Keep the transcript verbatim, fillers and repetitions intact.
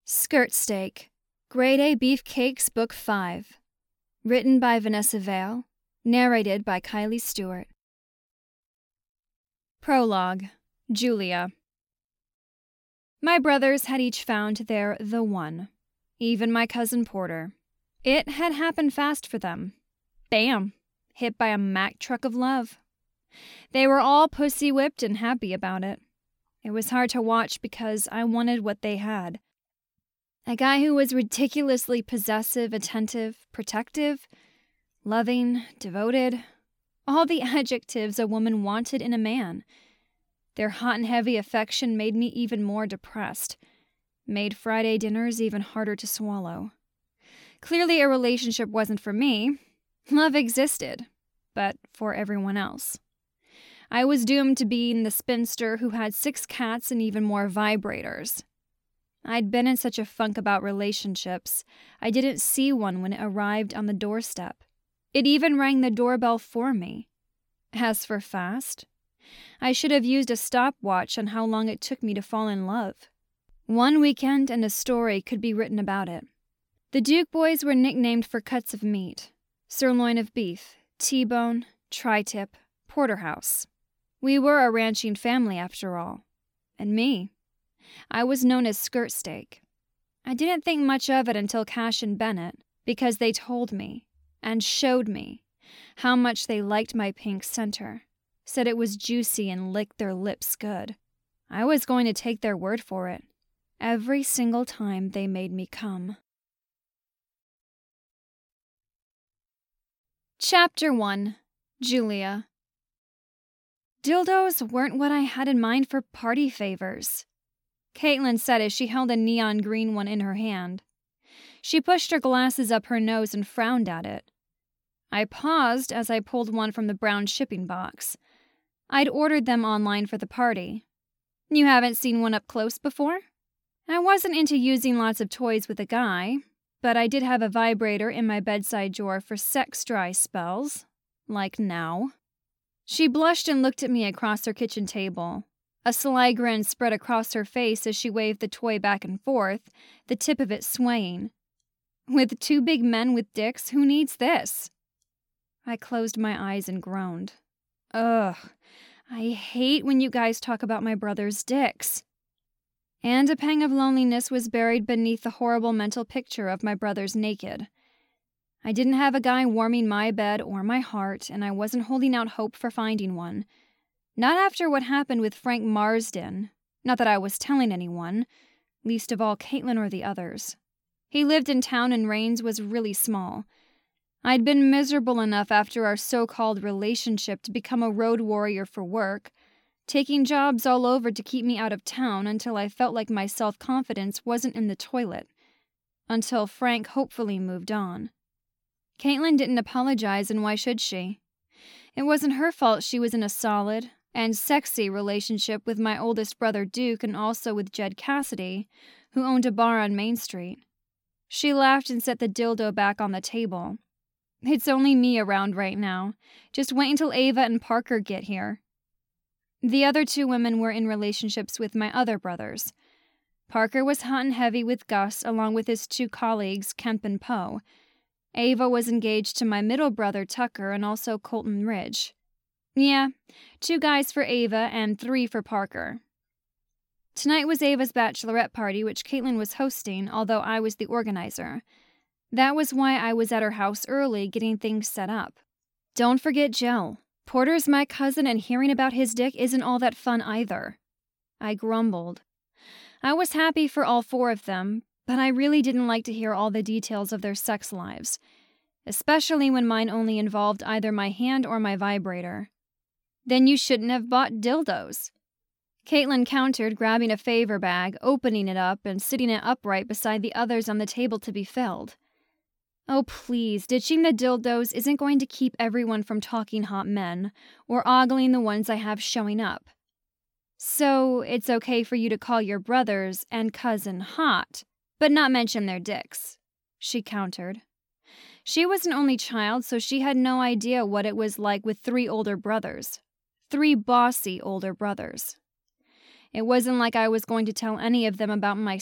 Skirt Steak, Grade A Beefcakes, Book five. Written by Vanessa Vale. Narrated by Kylie Stewart. Prologue. Julia. My brothers had each found their the one. Even my cousin Porter. It had happened fast for them. Bam! Hit by a Mack truck of love. They were all pussy-whipped and happy about it. It was hard to watch because I wanted what they had. A guy who was ridiculously possessive, attentive, protective, loving, devoted. All the adjectives a woman wanted in a man. Their hot and heavy affection made me even more depressed. Made Friday dinners even harder to swallow. Clearly a relationship wasn't for me. Love existed, but for everyone else. I was doomed to being the spinster who had six cats and even more vibrators. I'd been in such a funk about relationships, I didn't see one when it arrived on the doorstep. It even rang the doorbell for me. As for fast, I should have used a stopwatch on how long it took me to fall in love. One weekend and a story could be written about it. The Duke boys were nicknamed for cuts of meat. Sirloin of beef, T-bone, tri-tip, porterhouse. We were a ranching family after all. And me. I was known as Skirt Steak. I didn't think much of it until Cash and Bennett, because they told me, and showed me, how much they liked my pink center, said it was juicy and licked their lips good. I was going to take their word for it, every single time they made me come. Chapter one. Julia. Dildos weren't what I had in mind for party favors. Caitlin said as she held a neon green one in her hand. She pushed her glasses up her nose and frowned at it. I paused as I pulled one from the brown shipping box. I'd ordered them online for the party. You haven't seen one up close before? I wasn't into using lots of toys with a guy, but I did have a vibrator in my bedside drawer for sex dry spells, like now. She blushed and looked at me across her kitchen table. A sly grin spread across her face as she waved the toy back and forth, the tip of it swaying. With two big men with dicks, who needs this? I closed my eyes and groaned. Ugh, I hate when you guys talk about my brother's dicks. And a pang of loneliness was buried beneath the horrible mental picture of my brothers naked. I didn't have a guy warming my bed or my heart, and I wasn't holding out hope for finding one. Not after what happened with Frank Marsden. Not that I was telling anyone, least of all Caitlin or the others. He lived in town and Rains was really small. I'd been miserable enough after our so-called relationship to become a road warrior for work, taking jobs all over to keep me out of town until I felt like my self-confidence wasn't in the toilet. Until Frank hopefully moved on. Caitlin didn't apologize, and why should she? It wasn't her fault she was in a solid and sexy relationship with my oldest brother Duke and also with Jed Cassidy, who owned a bar on Main Street. She laughed and set the dildo back on the table. It's only me around right now. Just wait until Ava and Parker get here. The other two women were in relationships with my other brothers. Parker was hot and heavy with Gus along with his two colleagues, Kemp and Poe. Ava was engaged to my middle brother Tucker and also Colton Ridge. Yeah, two guys for Ava and three for Parker. Tonight was Ava's bachelorette party, which Caitlin was hosting, although I was the organizer. That was why I was at her house early, getting things set up. Don't forget Joe. Porter's my cousin, and hearing about his dick isn't all that fun either. I grumbled. I was happy for all four of them, but I really didn't like to hear all the details of their sex lives, especially when mine only involved either my hand or my vibrator. Then you shouldn't have bought dildos. Caitlin countered, grabbing a favor bag, opening it up, and sitting it upright beside the others on the table to be filled. Oh, please, ditching the dildos isn't going to keep everyone from talking hot men, or ogling the ones I have showing up. So, it's okay for you to call your brothers and cousin hot, but not mention their dicks, she countered. She was an only child, so she had no idea what it was like with three older brothers. Three bossy older brothers. It wasn't like I was going to tell any of them about my